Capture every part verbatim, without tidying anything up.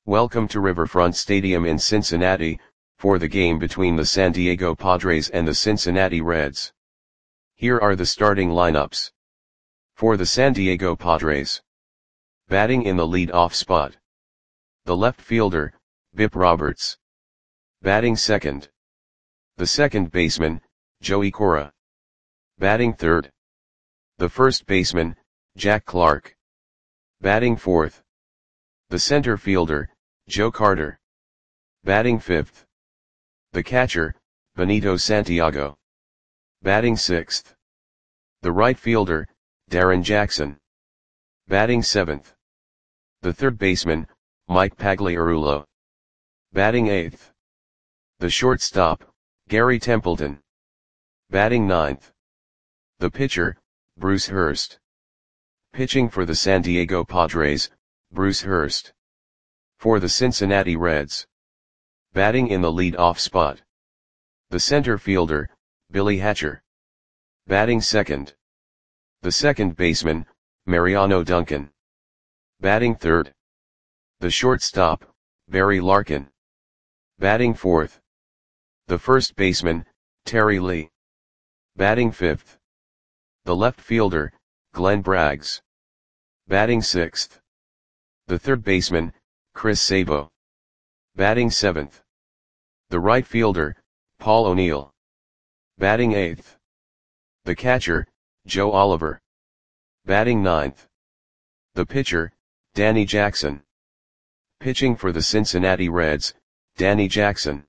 Welcome to Riverfront Stadium in Cincinnati, for the game between the San Diego Padres and the Cincinnati Reds. Here are the starting lineups. For the San Diego Padres. Batting in the lead-off spot. The left fielder, Bip Roberts. Batting second. The second baseman, Joey Cora. Batting third. The first baseman, Jack Clark. Batting fourth. The center fielder, Joe Carter. Batting fifth. The catcher, Benito Santiago. Batting sixth. The right fielder, Darren Jackson. Batting seventh. The third baseman, Mike Pagliarulo. Batting eighth. The shortstop, Gary Templeton. Batting ninth. The pitcher, Bruce Hurst. Pitching for the San Diego Padres, Bruce Hurst. For the Cincinnati Reds. Batting in the lead-off spot. The center fielder, Billy Hatcher. Batting second. The second baseman, Mariano Duncan. Batting third. The shortstop, Barry Larkin. Batting fourth. The first baseman, Terry Lee. Batting fifth. The left fielder, Glenn Braggs. Batting sixth. The third baseman, Chris Sabo. Batting seventh. The right fielder, Paul O'Neill. Batting eighth. The catcher, Joe Oliver. Batting ninth. The pitcher, Danny Jackson. Pitching for the Cincinnati Reds, Danny Jackson.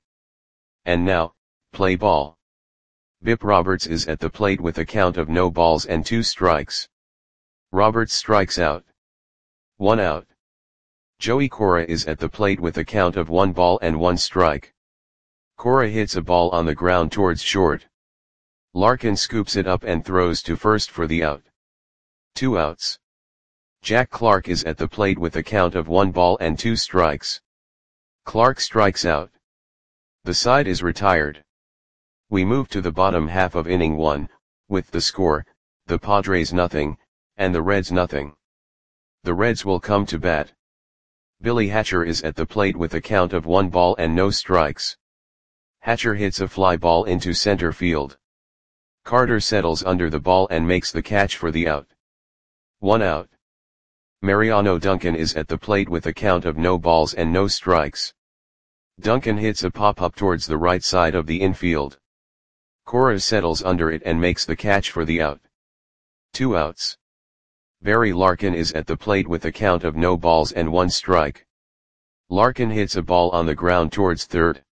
And now, play ball. Bip Roberts is at the plate with a count of no balls and two strikes. Roberts strikes out. One out. Joey Cora is at the plate with a count of one ball and one strike. Cora hits a ball on the ground towards short. Larkin scoops it up and throws to first for the out. Two outs. Jack Clark is at the plate with a count of one ball and two strikes. Clark strikes out. The side is retired. We move to the bottom half of inning one, with the score, the Padres nothing, and the Reds nothing. The Reds will come to bat. Billy Hatcher is at the plate with a count of one ball and no strikes. Hatcher hits a fly ball into center field. Carter settles under the ball and makes the catch for the out. One out. Mariano Duncan is at the plate with a count of no balls and no strikes. Duncan hits a pop-up towards the right side of the infield. Cora settles under it and makes the catch for the out. Two outs. Barry Larkin is at the plate with a count of no balls and one strike. Larkin hits a ball on the ground towards third.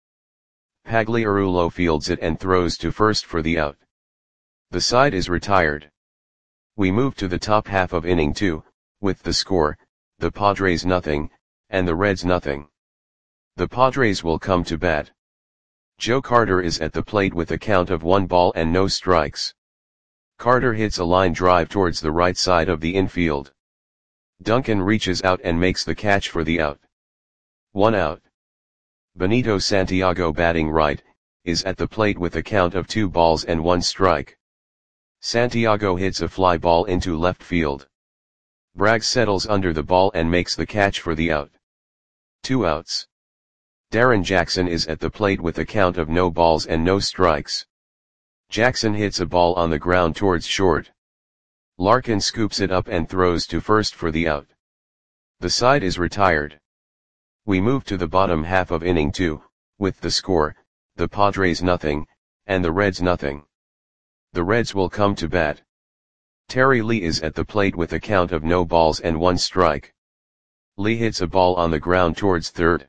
Pagliarulo fields it and throws to first for the out. The side is retired. We move to the top half of inning two, with the score, the Padres nothing, and the Reds nothing. The Padres will come to bat. Joe Carter is at the plate with a count of one ball and no strikes. Carter hits a line drive towards the right side of the infield. Duncan reaches out and makes the catch for the out. One out. Benito Santiago, batting right, is at the plate with a count of two balls and one strike. Santiago hits a fly ball into left field. Braggs settles under the ball and makes the catch for the out. Two outs. Darren Jackson is at the plate with a count of no balls and no strikes. Jackson hits a ball on the ground towards short. Larkin scoops it up and throws to first for the out. The side is retired. We move to the bottom half of inning two, with the score, the Padres nothing, and the Reds nothing. The Reds will come to bat. Terry Lee is at the plate with a count of no balls and one strike. Lee hits a ball on the ground towards third.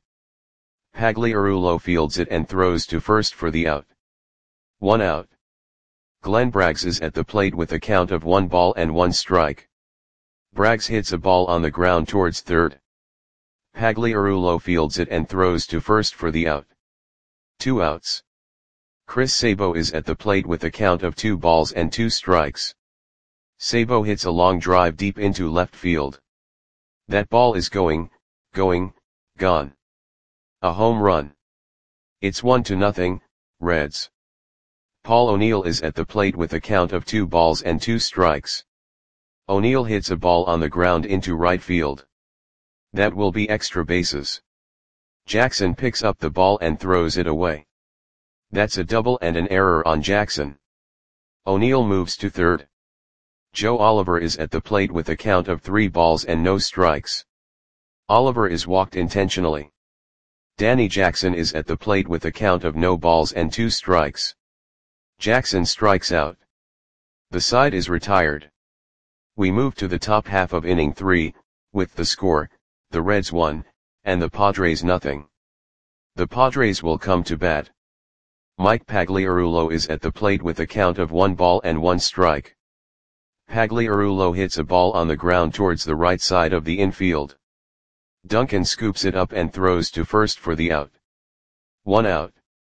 Pagliarulo fields it and throws to first for the out. One out. Glenn Braggs is at the plate with a count of one ball and one strike. Braggs hits a ball on the ground towards third. Pagliarulo fields it and throws to first for the out. Two outs. Chris Sabo is at the plate with a count of two balls and two strikes. Sabo hits a long drive deep into left field. That ball is going, going, gone. A home run. It's one to nothing, Reds. Paul O'Neill is at the plate with a count of two balls and two strikes. O'Neill hits a ball on the ground into right field. That will be extra bases. Jackson picks up the ball and throws it away. That's a double and an error on Jackson. O'Neal moves to third. Joe Oliver is at the plate with a count of three balls and no strikes. Oliver is walked intentionally. Danny Jackson is at the plate with a count of no balls and two strikes. Jackson strikes out. The side is retired. We move to the top half of inning three, with the score, the Reds one, and the Padres nothing. The Padres will come to bat. Mike Pagliarulo is at the plate with a count of one ball and one strike. Pagliarulo hits a ball on the ground towards the right side of the infield. Duncan scoops it up and throws to first for the out. One out.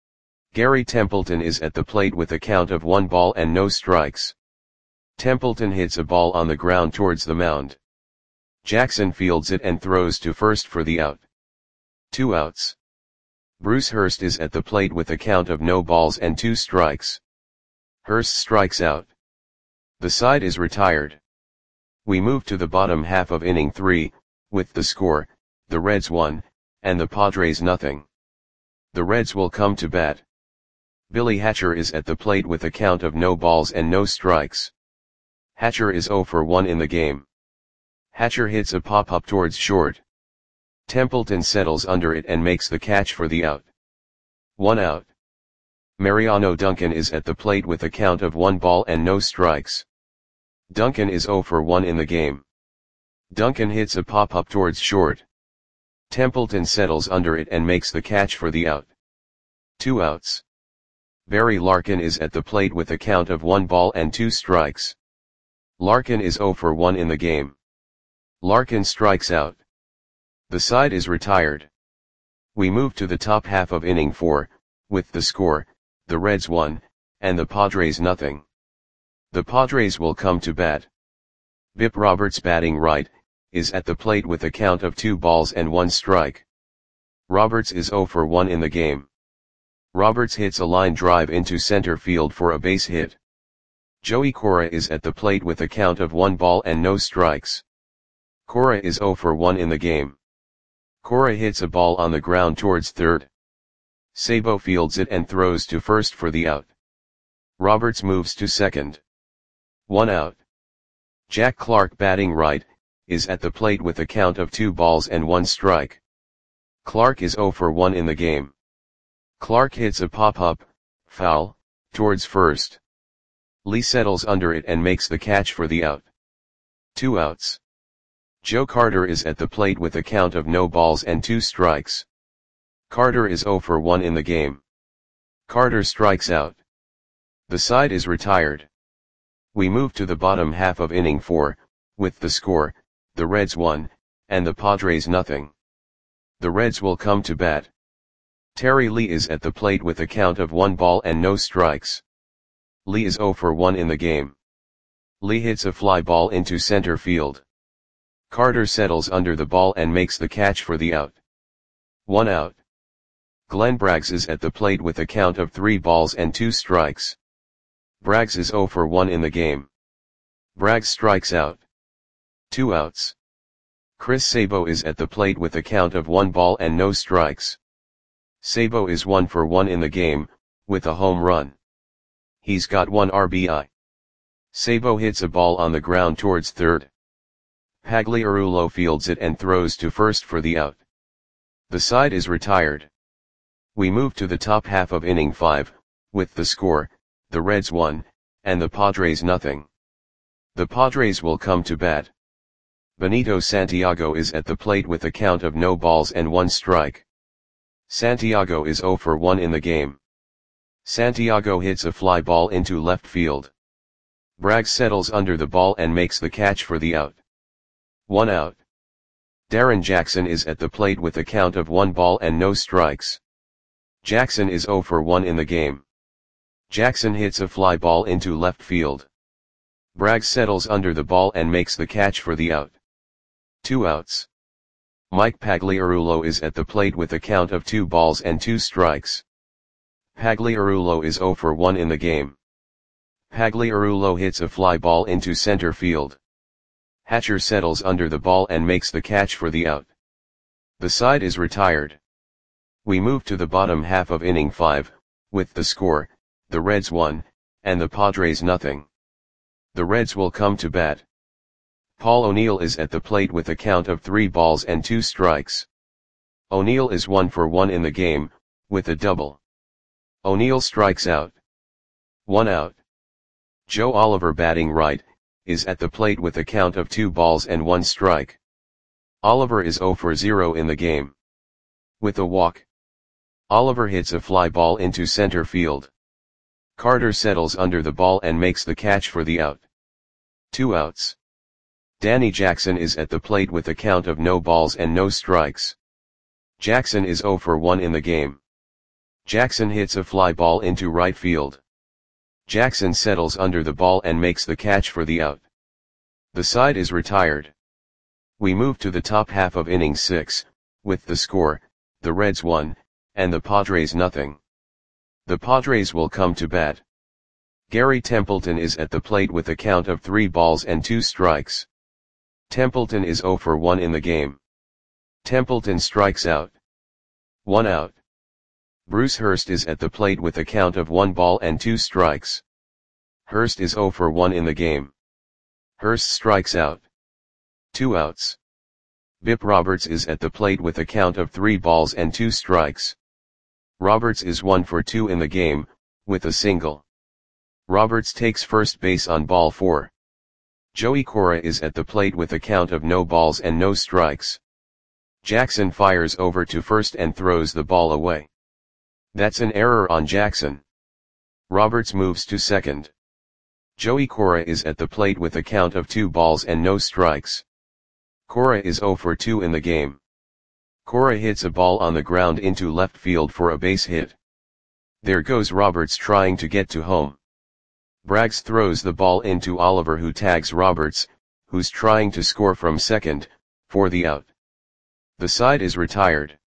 Gary Templeton is at the plate with a count of one ball and no strikes. Templeton hits a ball on the ground towards the mound. Jackson fields it and throws to first for the out. Two outs. Bruce Hurst is at the plate with a count of no balls and two strikes. Hurst strikes out. The side is retired. We move to the bottom half of inning three, with the score, the Reds one, and the Padres nothing. The Reds will come to bat. Billy Hatcher is at the plate with a count of no balls and no strikes. Hatcher is oh for one in the game. Hatcher hits a pop-up towards short. Templeton settles under it and makes the catch for the out. One out. Mariano Duncan is at the plate with a count of one ball and no strikes. Duncan is oh for one in the game. Duncan hits a pop-up towards short. Templeton settles under it and makes the catch for the out. Two outs. Barry Larkin is at the plate with a count of one ball and two strikes. Larkin is oh for one in the game. Larkin strikes out. The side is retired. We move to the top half of inning four, with the score, the Reds one, and the Padres nothing. The Padres will come to bat. Bip Roberts, batting right, is at the plate with a count of two balls and one strike. Roberts is oh for one in the game. Roberts hits a line drive into center field for a base hit. Joey Cora is at the plate with a count of one ball and no strikes. Cora is oh for one in the game. Cora hits a ball on the ground towards third. Sabo fields it and throws to first for the out. Roberts moves to second. One out. Jack Clark, batting right, is at the plate with a count of two balls and one strike. Clark is oh for one in the game. Clark hits a pop-up, foul, towards first. Lee settles under it and makes the catch for the out. Two outs. Joe Carter is at the plate with a count of no balls and two strikes. Carter is oh for one in the game. Carter strikes out. The side is retired. We move to the bottom half of inning four, with the score, the Reds one, and the Padres nothing. The Reds will come to bat. Terry Lee is at the plate with a count of one ball and no strikes. Lee is oh for one in the game. Lee hits a fly ball into center field. Carter settles under the ball and makes the catch for the out. One out. Glenn Braggs is at the plate with a count of three balls and two strikes. Braggs is oh for one in the game. Braggs strikes out. Two outs. Chris Sabo is at the plate with a count of one ball and no strikes. Sabo is one for one in the game, with a home run. He's got one R B I. Sabo hits a ball on the ground towards third. Pagliarulo fields it and throws to first for the out. The side is retired. We move to the top half of inning five, with the score, the Reds one, and the Padres nothing. The Padres will come to bat. Benito Santiago is at the plate with a count of no balls and one strike. Santiago is oh for one in the game. Santiago hits a fly ball into left field. Braggs settles under the ball and makes the catch for the out. One out. Darren Jackson is at the plate with a count of one ball and no strikes. Jackson is oh for one in the game. Jackson hits a fly ball into left field. Braggs settles under the ball and makes the catch for the out. Two outs. Mike Pagliarulo is at the plate with a count of two balls and two strikes. Pagliarulo is oh for one in the game. Pagliarulo hits a fly ball into center field. Hatcher settles under the ball and makes the catch for the out. The side is retired. We move to the bottom half of inning five, with the score, the Reds one, and the Padres nothing. The Reds will come to bat. Paul O'Neill is at the plate with a count of three balls and two strikes. O'Neill is one for one in the game, with a double. O'Neill strikes out. One out. Joe Oliver, batting right, is at the plate with a count of two balls and one strike. Oliver is zero for zero in the game. With a walk, Oliver hits a fly ball into center field. Carter settles under the ball and makes the catch for the out. Two outs. Danny Jackson is at the plate with a count of no balls and no strikes. Jackson is zero for one in the game. Jackson hits a fly ball into right field. Jackson settles under the ball and makes the catch for the out. The side is retired. We move to the top half of inning six, with the score, the Reds one, and the Padres nothing. The Padres will come to bat. Gary Templeton is at the plate with a count of three balls and two strikes. Templeton is zero for one in the game. Templeton strikes out. One out. Bruce Hurst is at the plate with a count of one ball and two strikes. Hurst is zero for one in the game. Hurst strikes out. Two outs. Bip Roberts is at the plate with a count of three balls and two strikes. Roberts is one for two in the game, with a single. Roberts takes first base on ball four. Joey Cora is at the plate with a count of no balls and no strikes. Jackson fires over to first and throws the ball away. That's an error on Jackson. Roberts moves to second. Joey Cora is at the plate with a count of two balls and no strikes. Cora is zero for two in the game. Cora hits a ball on the ground into left field for a base hit. There goes Roberts trying to get to home. Braggs throws the ball into Oliver, who tags Roberts, who's trying to score from second, for the out. The side is retired.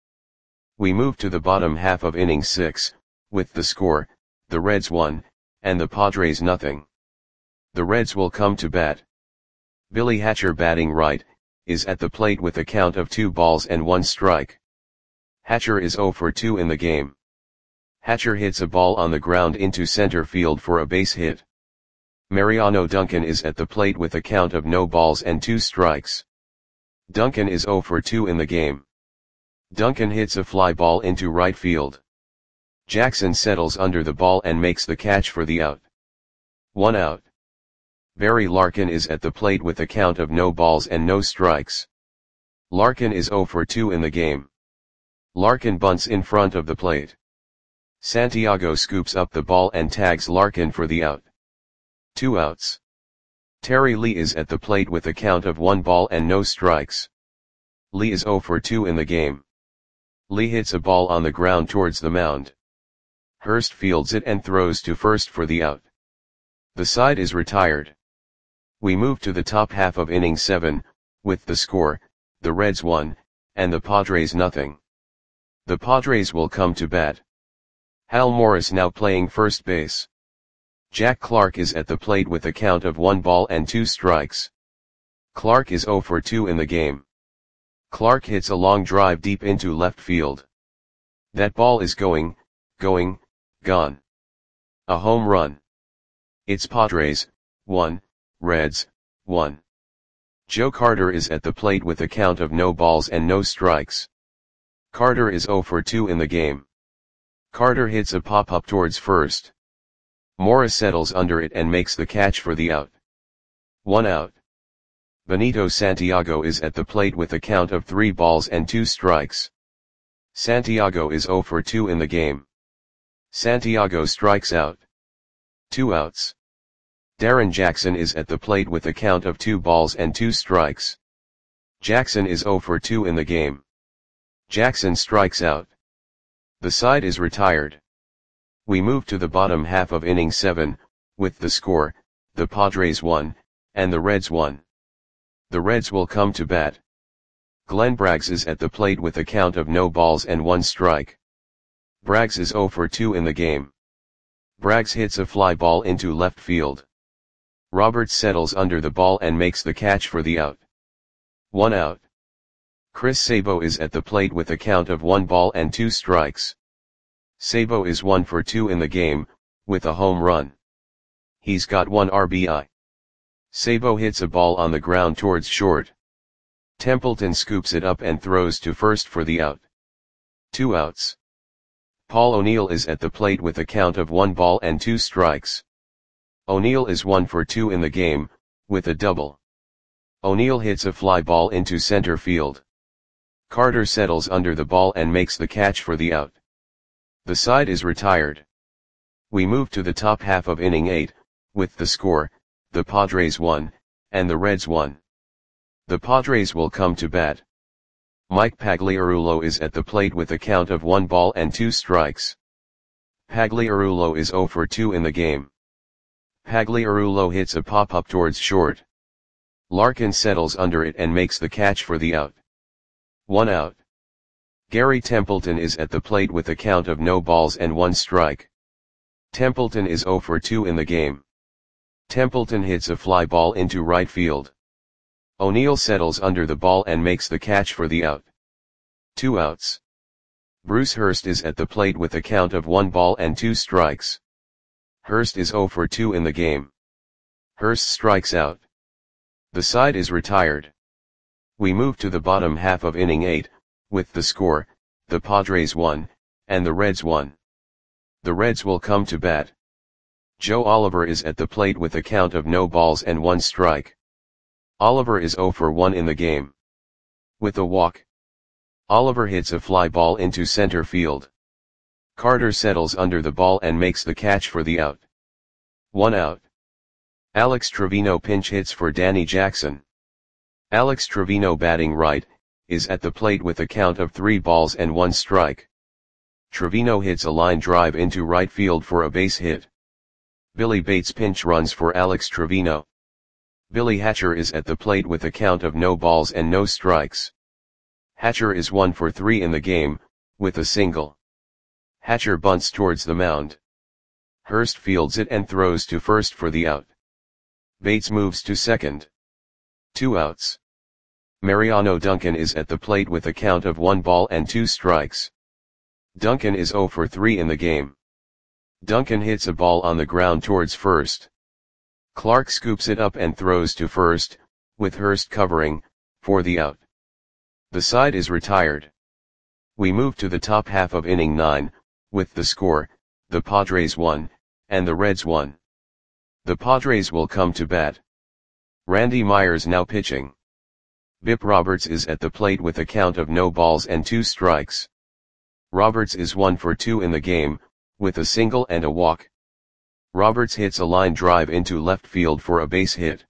We move to the bottom half of inning six, with the score, the Reds one, and the Padres nothing. The Reds will come to bat. Billy Hatcher, batting right, is at the plate with a count of two balls and one strike. Hatcher is zero for two in the game. Hatcher hits a ball on the ground into center field for a base hit. Mariano Duncan is at the plate with a count of no balls and two strikes. Duncan is zero for two in the game. Duncan hits a fly ball into right field. Jackson settles under the ball and makes the catch for the out. One out. Barry Larkin is at the plate with a count of no balls and no strikes. Larkin is zero for two in the game. Larkin bunts in front of the plate. Santiago scoops up the ball and tags Larkin for the out. Two outs. Terry Lee is at the plate with a count of one ball and no strikes. Lee is zero for two in the game. Lee hits a ball on the ground towards the mound. Hurst fields it and throws to first for the out. The side is retired. We move to the top half of inning seven, with the score, the Reds one, and the Padres nothing. The Padres will come to bat. Hal Morris now playing first base. Jack Clark is at the plate with a count of one ball and two strikes. Clark is zero for two in the game. Clark hits a long drive deep into left field. That ball is going, going, gone. A home run. It's Padres, one, Reds, one. Joe Carter is at the plate with a count of no balls and no strikes. Carter is zero for two in the game. Carter hits a pop-up towards first. Morris settles under it and makes the catch for the out. One out. Benito Santiago is at the plate with a count of three balls and two strikes. Santiago is zero for two in the game. Santiago strikes out. Two outs. Darren Jackson is at the plate with a count of two balls and two strikes. Jackson is zero for two in the game. Jackson strikes out. The side is retired. We move to the bottom half of inning seven, with the score, the Padres one, and the Reds one. The Reds will come to bat. Glenn Braggs is at the plate with a count of no balls and one strike. Braggs is zero for two in the game. Braggs hits a fly ball into left field. Roberts settles under the ball and makes the catch for the out. One out. Chris Sabo is at the plate with a count of one ball and two strikes. Sabo is one for two in the game, with a home run. He's got one R B I. Sabo hits a ball on the ground towards short. Templeton scoops it up and throws to first for the out. Two outs. Paul O'Neill is at the plate with a count of one ball and two strikes. O'Neill is one for two in the game, with a double. O'Neill hits a fly ball into center field. Carter settles under the ball and makes the catch for the out. The side is retired. We move to the top half of inning eight, with the score, the Padres won, and the Reds won. The Padres will come to bat. Mike Pagliarulo is at the plate with a count of one ball and two strikes. Pagliarulo is zero for two in the game. Pagliarulo hits a pop-up towards short. Larkin settles under it and makes the catch for the out. One out. Gary Templeton is at the plate with a count of no balls and one strike. Templeton is zero for two in the game. Templeton hits a fly ball into right field. O'Neill settles under the ball and makes the catch for the out. Two outs. Bruce Hurst is at the plate with a count of one ball and two strikes. Hurst is zero for two in the game. Hurst strikes out. The side is retired. We move to the bottom half of inning eight, with the score, the Padres won, and the Reds won. The Reds will come to bat. Joe Oliver is at the plate with a count of no balls and one strike. Oliver is zero for one in the game. With a walk. Oliver hits a fly ball into center field. Carter settles under the ball and makes the catch for the out. One out. Alex Trevino pinch hits for Danny Jackson. Alex Trevino, batting right, is at the plate with a count of three balls and one strike. Trevino hits a line drive into right field for a base hit. Billy Bates pinch runs for Alex Trevino. Billy Hatcher is at the plate with a count of no balls and no strikes. Hatcher is one for three in the game, with a single. Hatcher bunts towards the mound. Hurst fields it and throws to first for the out. Bates moves to second. Two outs. Mariano Duncan is at the plate with a count of one ball and two strikes. Duncan is zero for three in the game. Duncan hits a ball on the ground towards first. Clark scoops it up and throws to first, with Hurst covering, for the out. The side is retired. We move to the top half of inning nine, with the score, the Padres won, and the Reds won. The Padres will come to bat. Randy Myers now pitching. Bip Roberts is at the plate with a count of no balls and two strikes. Roberts is one for two in the game, with a single and a walk. Roberts hits a line drive into left field for a base hit.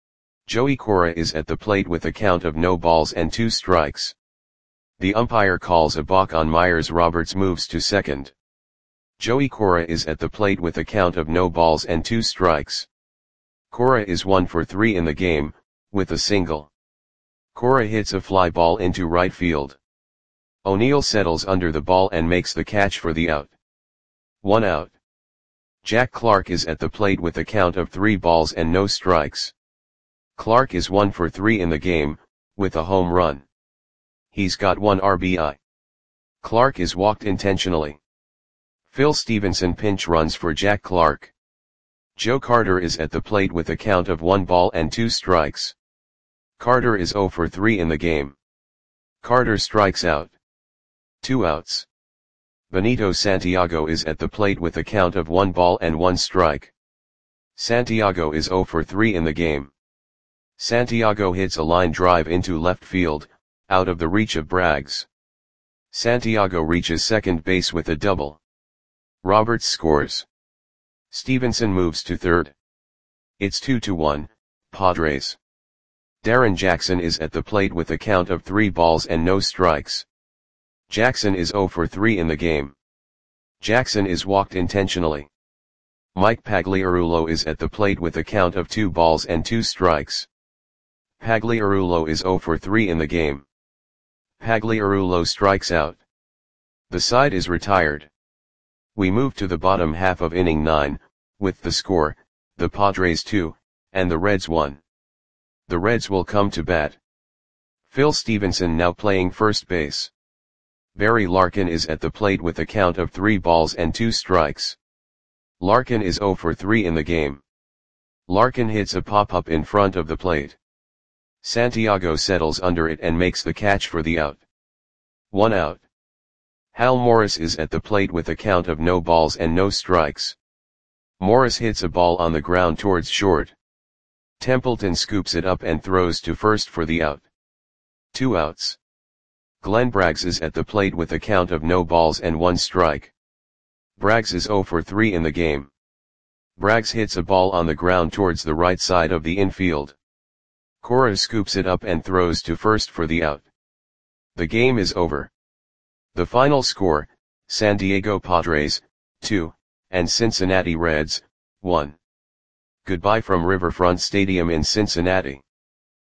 Joey Cora is at the plate with a count of no balls and two strikes. The umpire calls a balk on Myers. Roberts moves to second. Joey Cora is at the plate with a count of no balls and two strikes. Cora is one for three in the game, with a single. Cora hits a fly ball into right field. O'Neill settles under the ball and makes the catch for the out. One out. Jack Clark is at the plate with a count of three balls and no strikes. Clark is one for three in the game, with a home run. He's got one R B I. Clark is walked intentionally. Phil Stevenson pinch runs for Jack Clark. Joe Carter is at the plate with a count of one ball and two strikes. Carter is zero for three in the game. Carter strikes out. Two outs. Benito Santiago is at the plate with a count of one ball and one strike. Santiago is zero for three in the game. Santiago hits a line drive into left field, out of the reach of Braggs. Santiago reaches second base with a double. Roberts scores. Stevenson moves to third. It's two to one, Padres. Darren Jackson is at the plate with a count of three balls and no strikes. Jackson is zero for three in the game. Jackson is walked intentionally. Mike Pagliarulo is at the plate with a count of two balls and two strikes. Pagliarulo is zero for three in the game. Pagliarulo strikes out. The side is retired. We move to the bottom half of inning nine, with the score, the Padres two, and the Reds one. The Reds will come to bat. Phil Stevenson now playing first base. Barry Larkin is at the plate with a count of three balls and two strikes. Larkin is zero for three in the game. Larkin hits a pop-up in front of the plate. Santiago settles under it and makes the catch for the out. One out. Hal Morris is at the plate with a count of no balls and no strikes. Morris hits a ball on the ground towards short. Templeton scoops it up and throws to first for the out. Two outs. Glenn Braggs is at the plate with a count of no balls and one strike. Braggs is zero for three in the game. Braggs hits a ball on the ground towards the right side of the infield. Cora scoops it up and throws to first for the out. The game is over. The final score, San Diego Padres, two, and Cincinnati Reds, one. Goodbye from Riverfront Stadium in Cincinnati.